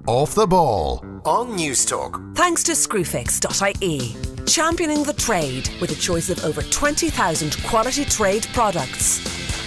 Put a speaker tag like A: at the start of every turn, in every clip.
A: Off the Ball on Newstalk.
B: Thanks to Screwfix.ie, championing the trade with a choice of over 20,000 quality trade products.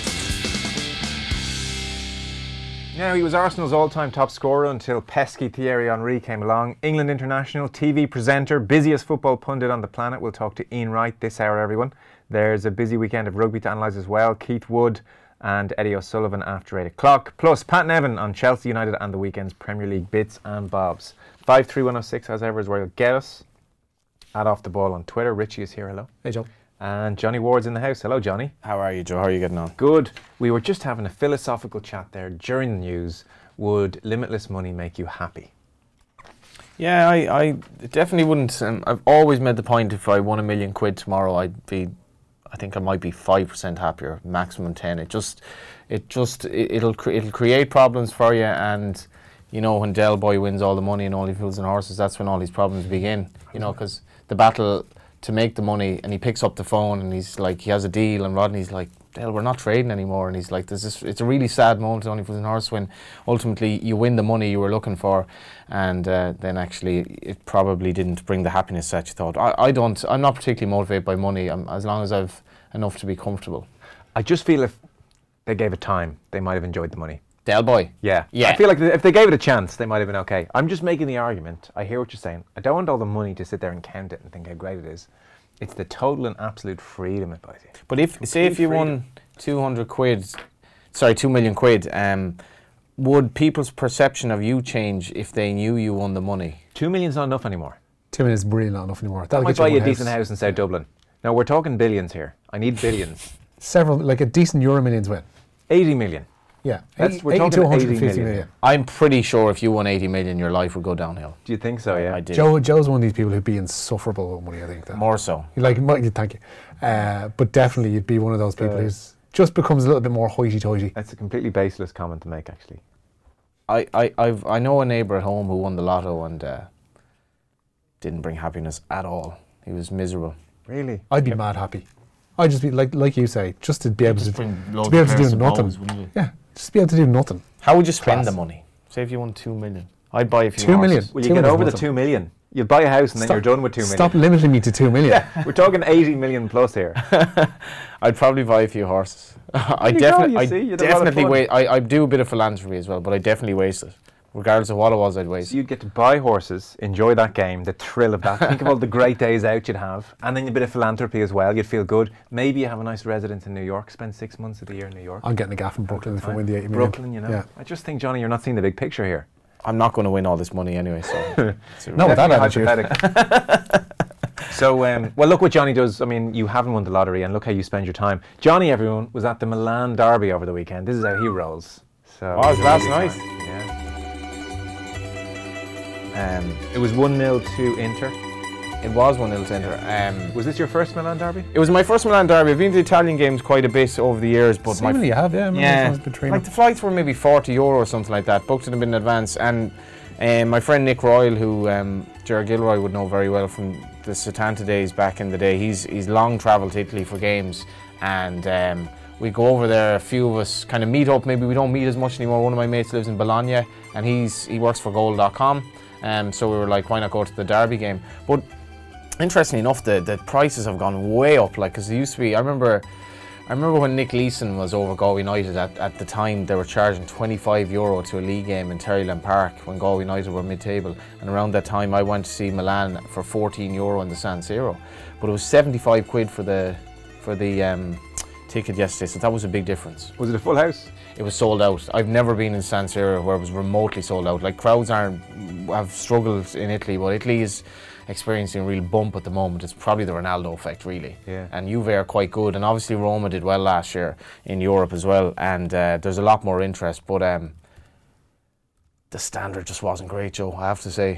C: Now, he was Arsenal's all-time top scorer until pesky Thierry Henry came along. England international, TV presenter, busiest football pundit on the planet. We'll talk to Ian Wright this hour, everyone. There's a busy weekend of rugby to analyse as well. Keith Wood and Eddie O'Sullivan after 8 o'clock. Plus, Pat Nevin on Chelsea United and the weekend's Premier League bits and bobs. 53106, as ever, is where you'll get us. At Off the Ball on Twitter. Richie is here, hello.
D: Hey, Joe.
C: And Johnny Ward's in the house. Hello, Johnny.
E: How are you, Joe? How are you getting on?
C: Good. We were just having a philosophical chat there during the news. Would limitless money make you happy?
E: Yeah, I definitely wouldn't. I've always made the point if I won £1 million tomorrow, I think I might be 5% happier, maximum 10. It'll create problems for you, and you know when Del Boy wins all the money and Only Fools and Horses, that's when all these problems begin. You know, because the battle to make the money, and he picks up the phone and he's like, he has a deal, and Rodney's like, Del, we're not trading anymore, and he's like, it's a really sad moment, Only Fools and Horses, when ultimately you win the money you were looking for, and then actually it probably didn't bring the happiness that you thought. I'm not particularly motivated by money, as long as I've enough to be comfortable.
C: I just feel if they gave it time, they might have enjoyed the money.
E: Del Boy?
C: Yeah. I feel like if they gave it a chance, they might have been okay. I'm just making the argument. I hear what you're saying. I don't want all the money to sit there and count it and think how great it is. It's the total and absolute freedom it buys you.
E: But say if you won 200 quid, sorry, 2 million quid, would people's perception of you change if they knew you won the money?
C: 2 million's not enough anymore.
D: 2 million is really not enough anymore.
C: That might buy you a decent house in South Dublin. Now, we're talking billions here. I need billions.
D: Several, like a decent Euro Millions win.
C: 80 million.
D: Yeah,
C: we're talking
D: 150 million.
E: I'm pretty sure if you won 80 million, your life would go downhill.
C: Do you think so? Yeah,
E: I do.
D: Joe's one of these people who'd be insufferable with money, I think.
E: More so.
D: Thank you. But definitely you'd be one of those people who's just becomes a little bit more hoity-toity.
C: That's a completely baseless comment to make, actually.
E: I know a neighbour at home who won the lotto and didn't bring happiness at all. He was miserable.
C: Really?
D: I'd be mad happy. I'd just be like you say, just to be able to do nothing. Yeah, just be able to do nothing.
E: How would you spend the money? Say if you won 2 million. I'd buy a few
D: 2 million.
E: horses.
C: Will you get over the 2 million? You'll buy a house and then you're done with 2 million.
D: Stop limiting me to 2 million.
C: Yeah, we're talking 80 million plus here.
E: I'd probably buy a few horses. I do a bit of philanthropy as well, but I definitely waste it. Regardless of what it was, I'd waste.
C: So you'd get to buy horses, enjoy that game, the thrill of that. Think of all the great days out you'd have, and then a bit of philanthropy as well. You'd feel good. Maybe you have a nice residence in New York. Spend 6 months of the year in New York.
D: I'm getting a gaff in Brooklyn if I win the 80 million.
C: Brooklyn, you know.
D: Yeah.
C: I just think, Johnny, you're not seeing the big picture here.
E: I'm not going to win all this money anyway, so.
D: No, with that attitude.
C: So, well, look what Johnny does. I mean, you haven't won the lottery, and look how you spend your time. Johnny, everyone, was at the Milan Derby over the weekend. This is how he rolls. So,
E: that's nice.
C: Yeah. It was 1-0 to Inter.
E: It was 1-0 to Inter.
C: Was this your first Milan Derby?
E: It was my first Milan Derby. I've been to the Italian games quite a bit over the years, but
D: you have, yeah.
E: Like the flights were maybe €40 or something like that. Booked it a bit in advance, and my friend Nick Royal, who Gerard Gilroy would know very well from the Setanta days back in the day, he's long travelled to Italy for games, and we go over there. A few of us kind of meet up. Maybe we don't meet as much anymore. One of my mates lives in Bologna, and he works for Goal.com. So we were like, why not go to the Derby game? But interestingly enough, the prices have gone way up. Like, because it used to be, I remember when Nick Leeson was over Galway United, at the time they were charging €25 to a league game in Terryland Park when Galway United were mid-table, and around that time I went to see Milan for €14 in the San Siro, but it was 75 quid for the ticket yesterday, so that was a big difference.
C: Was it a full house?
E: It was sold out. I've never been in San Siro where it was remotely sold out. Like, crowds have struggled in Italy, but Italy is experiencing a real bump at the moment. It's probably the Ronaldo effect, really.
C: Yeah.
E: And Juve are quite good, and obviously Roma did well last year in Europe as well, and there's a lot more interest, but the standard just wasn't great, Joe, I have to say.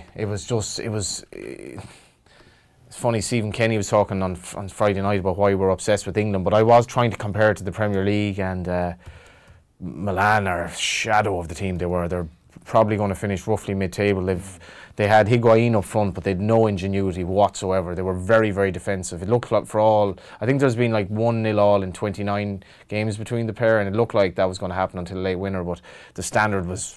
E: It's funny, Stephen Kenny was talking on Friday night about why we're obsessed with England, but I was trying to compare it to the Premier League, and Milan are a shadow of the team they were. They're probably going to finish roughly mid-table. They had Higuain up front, but they had no ingenuity whatsoever. They were very, very defensive. It looked like I think there's been like 1-0 all in 29 games between the pair, and it looked like that was going to happen until the late winner, but the standard was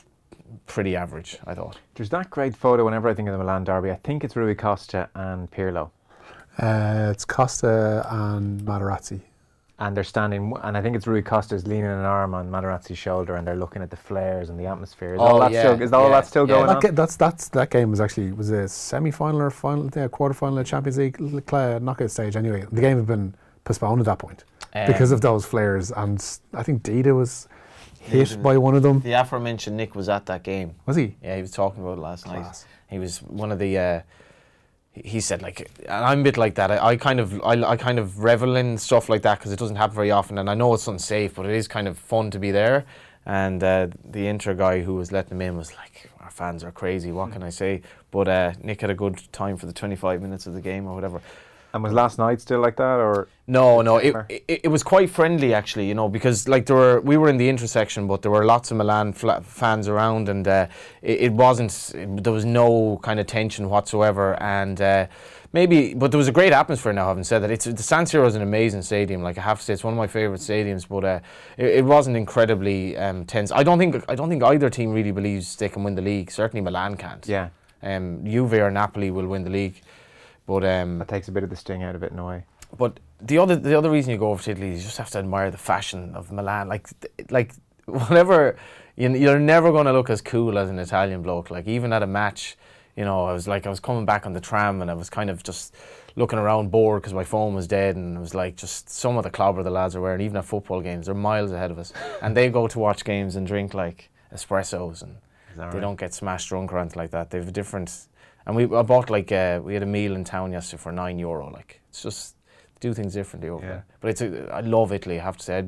E: pretty average, I thought.
C: There's that great photo whenever I think of the Milan derby. I think it's Rui Costa and Pirlo.
D: It's Costa and Materazzi.
C: And they're standing, and I think it's Rui Costa's leaning an arm on Materazzi's shoulder, and they're looking at the flares and the atmosphere. Is all that still going on?
D: That game was a semi-final or final, quarter-final of Champions League knockout stage anyway. The game had been postponed at that point because of those flares, and I think Dida was hit by one of them.
E: The aforementioned Nick was at that game.
D: Was he?
E: Yeah, he was talking about it last night. He was one of the... he said, like, and I'm a bit like that. I kind of revel in stuff like that because it doesn't happen very often, and I know it's unsafe, but it is kind of fun to be there. And the Inter guy who was letting him in was like, our fans are crazy, what can I say? But Nick had a good time for the 25 minutes of the game or whatever.
C: And was last night still like that, or?
E: No, it was quite friendly actually, you know, because like we were in the intersection, but there were lots of Milan fans around, and there was no kind of tension whatsoever, and but there was a great atmosphere. Now, having said that, the San Siro is an amazing stadium. Like, I have to say, it's one of my favourite stadiums, but it wasn't incredibly tense. I don't think either team really believes they can win the league. Certainly, Milan can't.
C: Yeah.
E: Juve or Napoli will win the league. But
C: that takes a bit of the sting out of it in a way.
E: But the other reason you go over to Italy is you just have to admire the fashion of Milan. Like whatever, you're never going to look as cool as an Italian bloke. Like, even at a match, you know, I was coming back on the tram and I was kind of just looking around bored because my phone was dead, and it was like just some of the clobber the lads are wearing. Even at football games, they're miles ahead of us, and they go to watch games and drink like espressos, and they don't get smashed drunk or anything like that. They have a different. And I bought we had a meal in town yesterday for €9. Like, it's just, do things differently over there. But I love Italy, I have to say.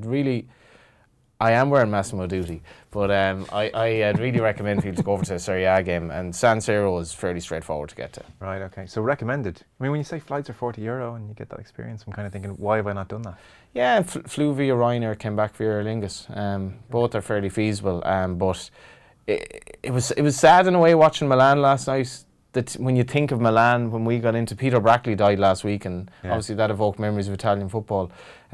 E: I am wearing Massimo Dutti, but I'd really recommend people to go over to a Serie A game, and San Siro is fairly straightforward to get to.
C: Right, okay. So recommended. I mean, when you say flights are €40 and you get that experience, I'm kind of thinking, why have I not done that?
E: Yeah, flew via Ryanair, came back via Aer Lingus. Both are fairly feasible, but it was sad in a way watching Milan last night. That when you think of Milan, when we got into, Peter Brackley died last week, and obviously that evoked memories of Italian football.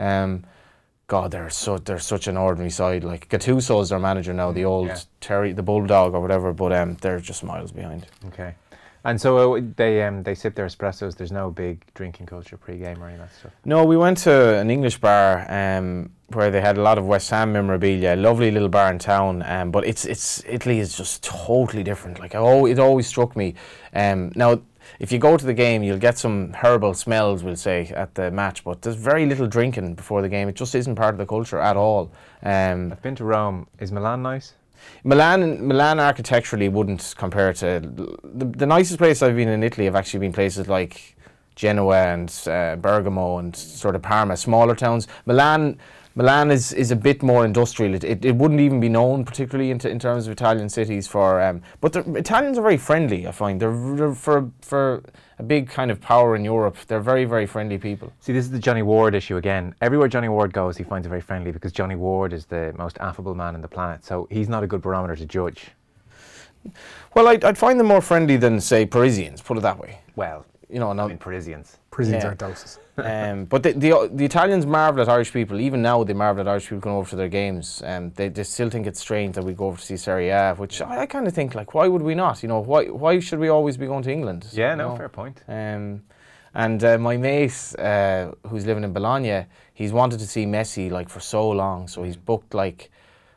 E: God, they're such an ordinary side. Like, Gattuso is their manager now, the old Terry, the Bulldog or whatever, but they're just miles behind. Okay.
C: And so they sip their espressos. There's no big drinking culture pre-game or any of that stuff?
E: No, we went to an English bar where they had a lot of West Ham memorabilia. Lovely little bar in town, but Italy is just totally different. Like, it always struck me. Now, if you go to the game, you'll get some herbal smells, we'll say, at the match, but there's very little drinking before the game. It just isn't part of the culture at all.
C: I've been to Rome. Is Milan nice?
E: Milan architecturally wouldn't compare to... The nicest place I've been in Italy have actually been places like Genoa and Bergamo and sort of Parma, smaller towns. Milan is a bit more industrial. It wouldn't even be known particularly in terms of Italian cities for... but the Italians are very friendly, I find. They're for a big kind of power in Europe. They're very, very friendly people.
C: See, this is the Johnny Ward issue again. Everywhere Johnny Ward goes, he finds it very friendly because Johnny Ward is the most affable man on the planet. So he's not a good barometer to judge.
E: Well, I'd find them more friendly than, say, Parisians, put it that way.
C: Well,
E: you know,
C: I mean, Parisians
D: aren't doses.
E: But the Italians marvel at Irish people. Even now, they marvel at Irish people going over to their games. They still think it's strange that we go over to see Serie A, which I kind of think, like, why would we not? You know, why should we always be going to England?
C: Yeah, no, fair point.
E: And my mate, who's living in Bologna, he's wanted to see Messi like for so long, so he's booked like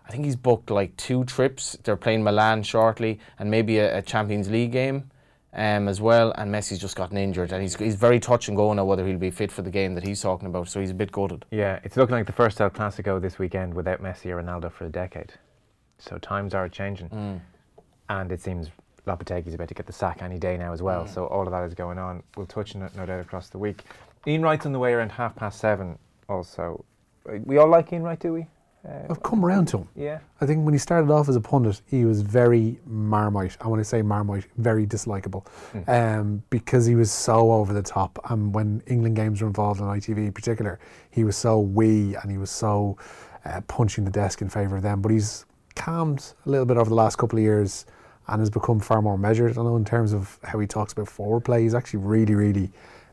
E: 2 trips. They're playing Milan shortly, and maybe a Champions League game. As well, and Messi's just gotten injured, and he's very touch and go now whether he'll be fit for the game that he's talking about, so he's a bit gutted.
C: Yeah, it's looking like the first El Clasico this weekend without Messi or Ronaldo for a decade. So times are changing. And it seems Lopetegui's about to get the sack any day now as well, so all of that is going on. We'll touch on it no doubt across the week. Ian Wright's on the way around 7:30 also. We all like Ian Wright, do we?
D: I've come around to him.
C: Yeah.
D: I think when he started off as a pundit, he was very Marmite. I want to say Marmite, very dislikable, because he was so over the top. And when England games were involved on ITV in particular, he was so wee and he was so punching the desk in favour of them. But he's calmed a little bit over the last couple of years and has become far more measured. I know in terms of how he talks about forward play, he's actually really, really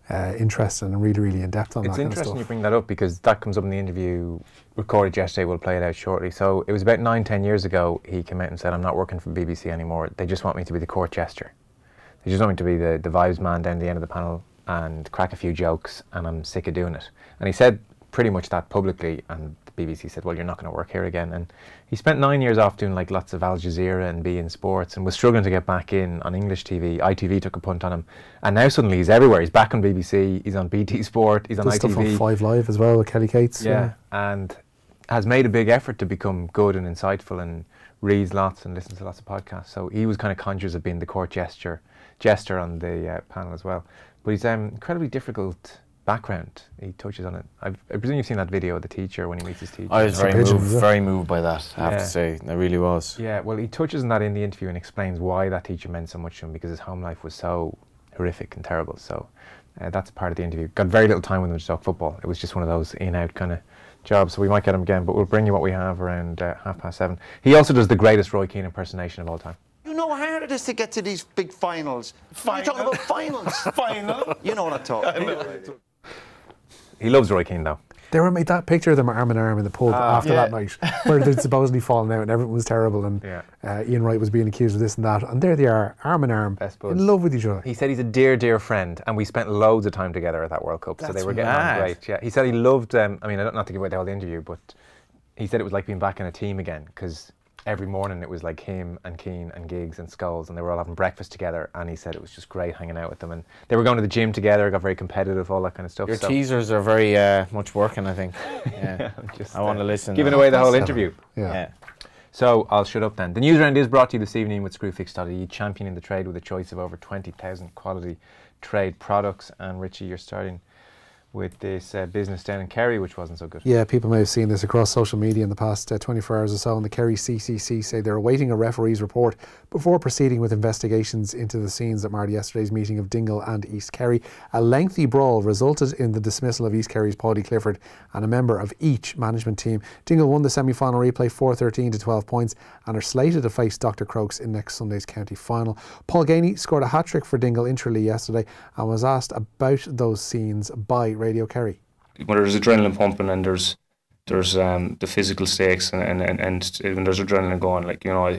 D: interesting and really, really in depth on that
C: It's
D: kind of
C: interesting
D: stuff.
C: you bring that up because that comes up in the interview recorded yesterday. We'll play it out shortly. So it was about 9-10 years ago he came out and said, I'm not working for BBC anymore. They just want me to be the court jester. They just want me to be the vibes man down the end of the panel and crack a few jokes, and I'm sick of doing it. And he said pretty much that publicly, and the BBC said, well, you're not going to work here again. And he spent 9 years off doing like lots of Al Jazeera and beIN Sports and was struggling to get back in on English TV. ITV took a punt on him, and now suddenly he's everywhere. He's back on BBC, he's on BT Sport, he's on
D: Does
C: ITV.
D: stuff on 5 Live as well with Kelly Cates.
C: Yeah, and has made a big effort to become good and insightful and reads lots and listens to lots of podcasts. So he was kind of conscious of being the court jester on the panel as well. But he's incredibly difficult background. He touches on it. I presume you've seen that video of the teacher when he meets his teacher.
E: I was very moved by that, I have
C: Yeah.
E: to say. I really was.
C: Yeah, well, he touches on that in the interview and explains why that teacher meant so much to him, because his home life was so horrific and terrible. So that's part of the interview. Got very little time with him to talk football. It was just one of those in-out kind of jobs, so we might get him again, but we'll bring you what we have around 7:30. He also does the greatest Roy Keane impersonation of all time.
F: You know how hard it is to get to these big finals. We're talking about finals. Final? You know what I'm talking about.
C: He loves Roy Keane, though.
D: They were made that picture of them arm in arm in the pub after
F: yeah.
D: that night, where they'd supposedly fallen out and everything was terrible, and
C: Yeah.
D: Ian Wright was being accused of this and that, and there they are, arm in arm,
C: Best buds.
D: in love with each other.
C: He said he's a dear, dear friend, and we spent loads of time together at that World Cup, so they
E: That's
C: were getting
E: mad.
C: on great. Yeah, he said he loved. I mean, not to give away the whole interview, but he said it was like being back in a team again, because every morning it was like him and Keane and Giggs and Scholes, and they were all having breakfast together. And he said it was just great hanging out with them, and they were going to the gym together, got very competitive, all that kind of stuff.
E: Your
C: so
E: teasers are very much working, I think. Yeah.
C: I'm just,
E: I want to listen.
C: giving
E: now.
C: away the whole interview.
D: Yeah.
E: Yeah.
C: So I'll shut up then. The news round is brought to you this evening with Screwfix.ie, championing the trade with a choice of over 20,000 quality trade products. And Richie, you're starting with this business down in Kerry, which wasn't so good.
D: Yeah, people may have seen this across social media in the past 24 hours or so, and the Kerry CCC say they're awaiting a referee's report before proceeding with investigations into the scenes that marred yesterday's meeting of Dingle and East Kerry. A lengthy brawl resulted in the dismissal of East Kerry's Paudie Clifford and a member of each management team. Dingle won the semi-final replay 4-13 to 12 points and are slated to face Dr. Crokes in next Sunday's county final. Paul Ganey scored a hat-trick for Dingle in Tralee yesterday and was asked about those scenes by Radio Kerry.
G: When there's adrenaline pumping and there's the physical stakes and when there's adrenaline going, like, you know,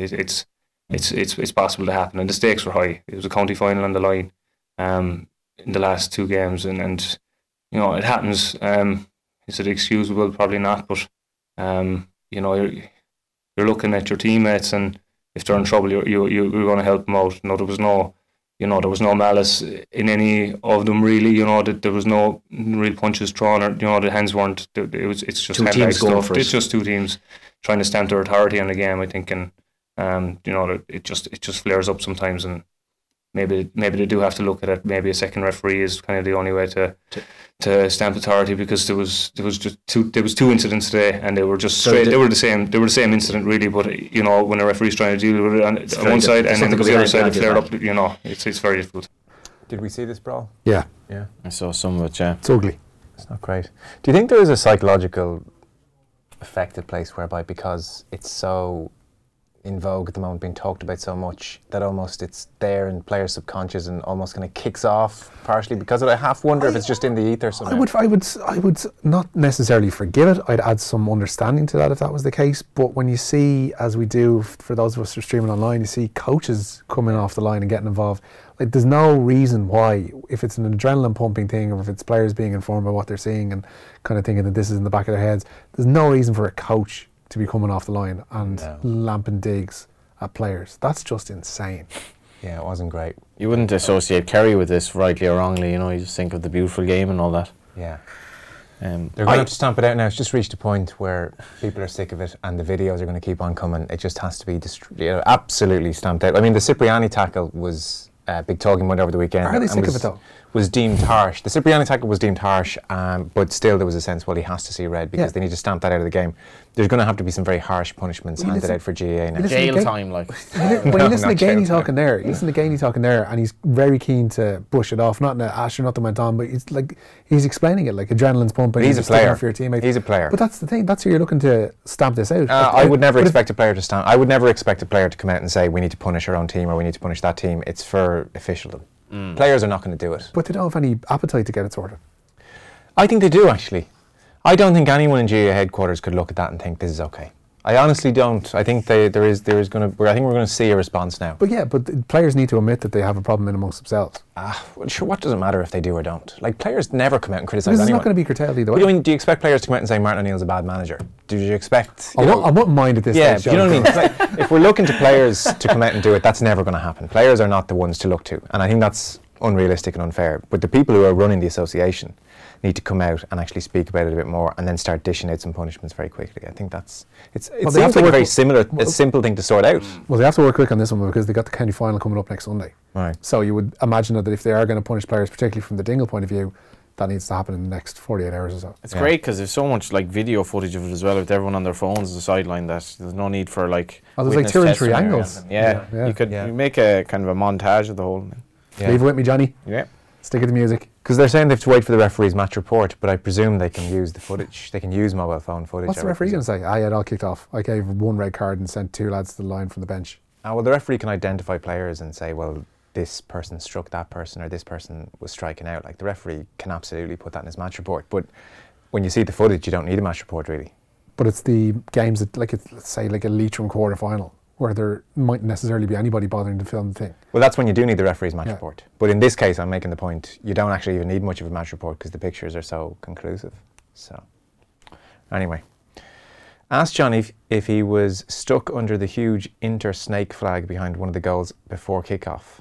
G: it's possible to happen, and the stakes were high. It was a county final on the line in the last two games, and you know, it happens. Is it excusable? Probably not, but you know, you're looking at your teammates, and if they're in trouble, you're going to help them out. No, there was no malice in any of them, really. You know, that there was no real punches thrown, or, you know, the hands weren't. It's just
H: two teams going for it.
G: It's just two teams trying to stamp their authority on the game, I think, and you know, it just flares up sometimes, and maybe they do have to look at it. Maybe a second referee is kind of the only way to stamp authority, because there was two incidents today, and they were just straight. They were the same incident, really. But you know, when a referee's trying to deal with it on one side and then the other side, it flared up. You know, it's very difficult.
C: Did we see this brawl?
D: Yeah,
C: Yeah.
E: I saw some of it, yeah.
D: it's ugly.
C: It's not great. Do you think there is a psychological effect at place whereby, because it's so in vogue at the moment, being talked about so much, that almost it's there in players' subconscious and almost kind of kicks off partially because of it? I half wonder if it's just in the ether somehow.
D: I would not necessarily forgive it. I'd add some understanding to that if that was the case. But when you see, as we do for those of us who are streaming online, you see coaches coming off the line and getting involved. Like, there's no reason why, if it's an adrenaline pumping thing, or if it's players being informed about what they're seeing and kind of thinking that this is in the back of their heads, there's no reason for a coach to be coming off the line and lamping digs at players. That's just insane.
C: Yeah, it wasn't great.
E: You wouldn't associate Kerry with this, rightly or wrongly. You know, you just think of the beautiful game and all that.
C: Yeah. They're going to have to stamp it out now. It's just reached a point where people are sick of it, and the videos are going to keep on coming. It just has to be absolutely stamped out. I mean, the Cipriani tackle was big talking point over the weekend.
D: Are they sick of it though?
C: Was deemed harsh. The Cipriani tackle was deemed harsh, but still there was a sense, well, he has to see red because they need to stamp that out of the game. There's going to have to be some very harsh punishments handed out for GAA now.
E: Jail time, like.
D: When you listen to Ganey talking there, and he's very keen to brush it off, not in a nothing went on, but he's explaining it like adrenaline's pumping.
C: He's a player.
D: For your teammates.
C: He's a player.
D: But that's the thing. That's who you're looking to stamp this out.
C: I would never expect a player to stamp. I would never expect a player to come out and say we need to punish our own team or we need to punish that team. It's for officialdom. Players are not going to do it.
D: But they don't have any appetite to get it sorted.
C: I think they do, actually. I don't think anyone in GA headquarters could look at that and think this is okay. I honestly don't. I think there is going to. I think we're going to see a response now.
D: But yeah, but the players need to admit that they have a problem in amongst themselves.
C: Well, sure. What does it matter if they do or don't? Like, players never come out and criticise
D: This is
C: anyone.
D: not going to be curtailed either way.
C: What do you expect players to come out and say Martin O'Neill's a bad manager? Do you expect?
D: I wouldn't mind at this
C: Yeah,
D: stage.
C: you know what I mean. It's like, if we're looking to players to come out and do it, that's never going to happen. Players are not the ones to look to, and I think that's unrealistic and unfair. But the people who are running the association need to come out and actually speak about it a bit more, and then start dishing out some punishments very quickly. I think it seems like a very simple thing to sort out.
D: Well, they have to work quick on this one because they got the county final coming up next Sunday.
C: Right.
D: So you would imagine that if they are going to punish players, particularly from the Dingle point of view, that needs to happen in the next 48 hours or so.
E: It's great because there's so much like video footage of it as well, with everyone on their phones as a sideline, that there's no need for like.
D: Oh, there's like 2 or 3 angles.
E: Yeah. You could make a kind of a montage of the whole thing.
C: Yeah.
D: Leave it with me, Johnny.
E: Yeah.
D: Stick with the music.
C: Because they're saying they have to wait for the referee's match report, but I presume they can use the footage. They can use mobile phone footage.
D: What's the referee going to say? Yeah, it all kicked off. I gave 1 red card and sent 2 lads to the line from the bench.
C: Well, the referee can identify players and say, well, this person struck that person or this person was striking out. Like, the referee can absolutely put that in his match report. But when you see the footage, you don't need a match report, really.
D: But it's the games that, like, let's say, like a Leitrim quarter final, where there mightn't necessarily be anybody bothering to film the thing.
C: Well, that's when you do need the referee's match report. But in this case, I'm making the point, you don't actually even need much of a match report because the pictures are so conclusive. So, anyway. Asked Johnny if he was stuck under the huge inter-snake flag behind one of the goals before kick-off.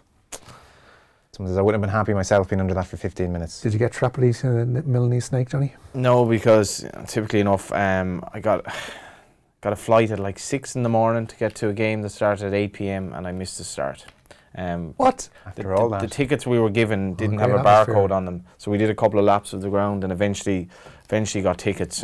C: Someone says, I wouldn't have been happy myself being under that for 15 minutes.
D: Did you get Trapelis in the Milanese snake, Johnny?
E: No, because typically enough, I got a flight at like 6 in the morning to get to a game that started at 8 p.m. and I missed the start.
D: What?
C: After all that?
E: The tickets we were given didn't have
D: great
E: a barcode
D: atmosphere.
E: on them, so we did a couple of laps of the ground and eventually got tickets.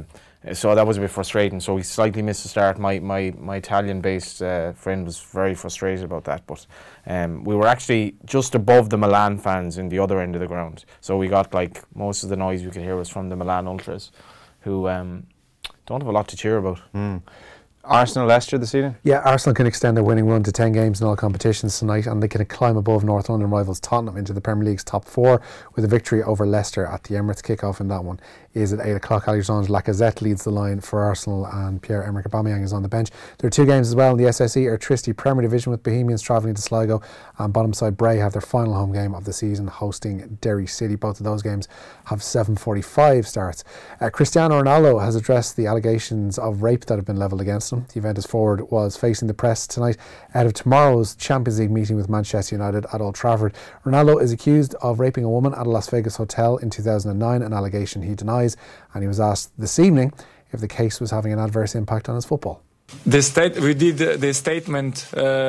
E: So that was a bit frustrating. So we slightly missed the start. My Italian-based friend was very frustrated about that. But we were actually just above the Milan fans in the other end of the ground. So we got like most of the noise we could hear was from the Milan ultras, who don't have a lot to cheer about.
C: Arsenal Leicester this evening?
D: Yeah, Arsenal can extend their winning run to 10 games in all competitions tonight, and they can climb above North London rivals Tottenham into the Premier League's top 4 with a victory over Leicester at the Emirates. Kick-off in that one is at 8 o'clock. Alexandre Lacazette leads the line for Arsenal and Pierre-Emerick Aubameyang is on the bench. There are 2 games as well in the SSE Tristee Premier Division with Bohemians travelling to Sligo, and bottom side Bray have their final home game of the season hosting Derry City. Both of those games have 7:45 starts. Cristiano Ronaldo has addressed the allegations of rape that have been levelled against him. The Juventus forward was facing the press tonight ahead of tomorrow's Champions League meeting with Manchester United at Old Trafford. Ronaldo is accused of raping a woman at a Las Vegas hotel in 2009, an allegation he denies, and he was asked this evening if the case was having an adverse impact on his football.
H: We did the statement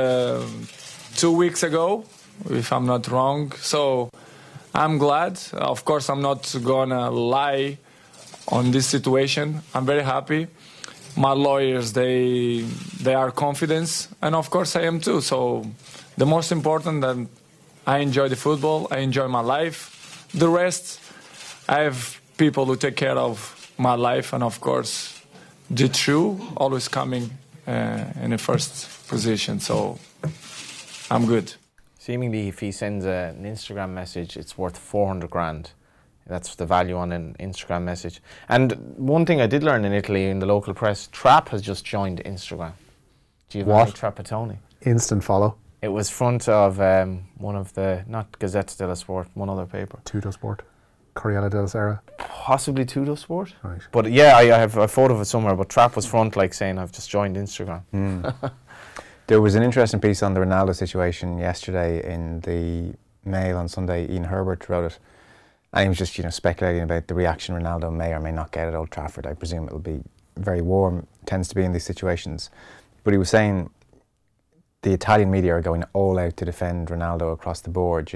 H: 2 weeks ago, if I'm not wrong, so I'm glad. Of course, I'm not gonna lie on this situation. I'm very happy. My lawyers, they are confident, and of course I am too. So the most important that I enjoy the football, I enjoy my life. The rest, I have people who take care of my life, and of course the true always coming in the first position. So I'm good.
E: Seemingly, if he sends an Instagram message, it's worth 400 grand. That's the value on an Instagram message. And one thing I did learn in Italy in the local press, Trapp has just joined Instagram. Giovanni Trapattoni.
D: Instant follow.
E: It was front of one of the, not Gazzetta dello Sport, one other paper.
D: Tutto Sport. Corriere della Sera.
E: Possibly Tutto Sport.
D: Right.
E: But yeah, I have a photo of it somewhere, but Trapp was front like saying, I've just joined Instagram.
C: There was an interesting piece on the Ronaldo situation yesterday in the Mail on Sunday. Ian Herbert wrote it. And he was just, speculating about the reaction Ronaldo may or may not get at Old Trafford. I presume it'll be very warm, tends to be in these situations. But he was saying the Italian media are going all out to defend Ronaldo across the board.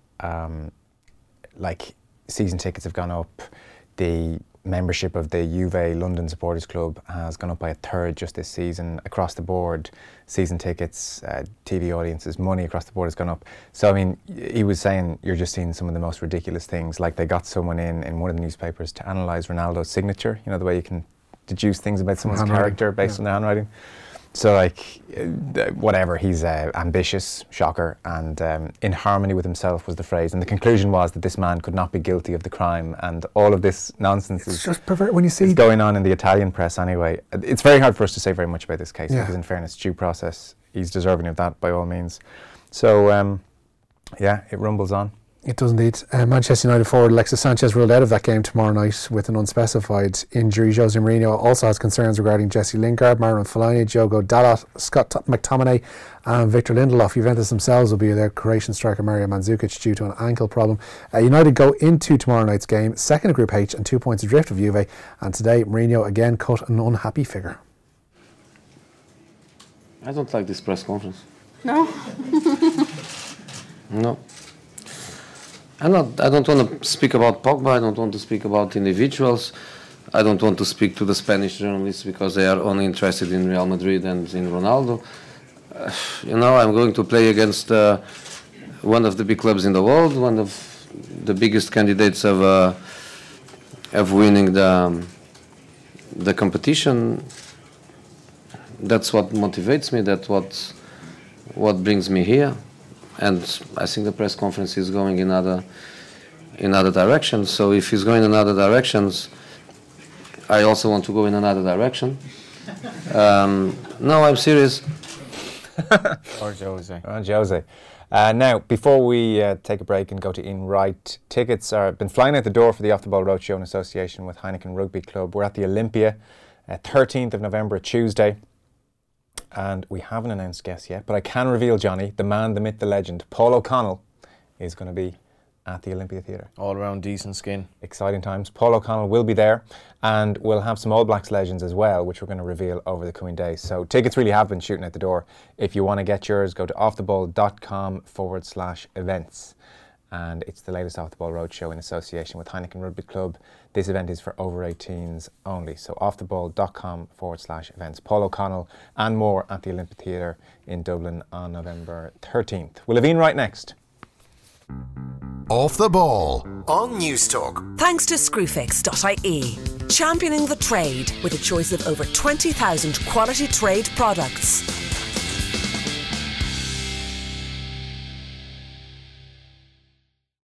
C: Like season tickets have gone up. The membership of the Juve London Supporters Club has gone up by 1/3 just this season. Across the board, season tickets, TV audiences, money across the board has gone up. So, I mean, he was saying you're just seeing some of the most ridiculous things. Like they got someone in one of the newspapers to analyse Ronaldo's signature, the way you can deduce things about someone's character based on their handwriting. So, like, whatever, he's ambitious, shocker, and in harmony with himself was the phrase. And the conclusion was that this man could not be guilty of the crime. And all of this nonsense is
D: just pervert when you see
C: going on in the Italian press anyway. It's very hard for us to say very much about this case because, in fairness, due process, he's deserving of that by all means. So, yeah, it rumbles on.
D: It does indeed. Manchester United forward Alexis Sanchez ruled out of that game tomorrow night with an unspecified injury. Jose Mourinho also has concerns regarding Jesse Lingard, Marouane Fellaini, Diogo Dalot, Scott McTominay and Victor Lindelof. Juventus themselves will be there. Croatian striker Mario Mandzukic due to an ankle problem. United go into tomorrow night's game second of Group H and 2 points adrift of Juve, and today Mourinho again cut an unhappy figure.
I: I don't like this press conference.
J: No?
I: No. I don't want to speak about Pogba. I don't want to speak about individuals. I don't want to speak to the Spanish journalists because they are only interested in Real Madrid and in Ronaldo. I'm going to play against one of the big clubs in the world, one of the biggest candidates of winning the competition. That's what motivates me. That's what brings me here. And I think the press conference is going in other directions. So if he's going in other directions, I also want to go in another direction. No, I'm serious.
E: Or Jose.
C: Jose. Now, before we take a break and go to Ian Wright, tickets are been flying out the door for the Off the Ball Roadshow in association with Heineken Rugby Club. We're at the Olympia, 13th of November, Tuesday. And we haven't announced guests yet, but I can reveal, Johnny, the man, the myth, the legend, Paul O'Connell is going to be at the Olympia Theatre.
E: All around decent skin.
C: Exciting times. Paul O'Connell will be there, and we'll have some All Blacks legends as well, which we're going to reveal over the coming days. So tickets really have been shooting out the door. If you want to get yours, go to offtheball.com/events. And it's the latest Off the Ball Roadshow in association with Heineken Rugby Club. This event is for over 18s only. So offtheball.com/events. Paul O'Connell and more at the Olympia Theatre in Dublin on November 13th. We'll have Ian Wright next.
A: Off the Ball on News Talk.
B: Thanks to Screwfix.ie, championing the trade with a choice of over 20,000 quality trade products.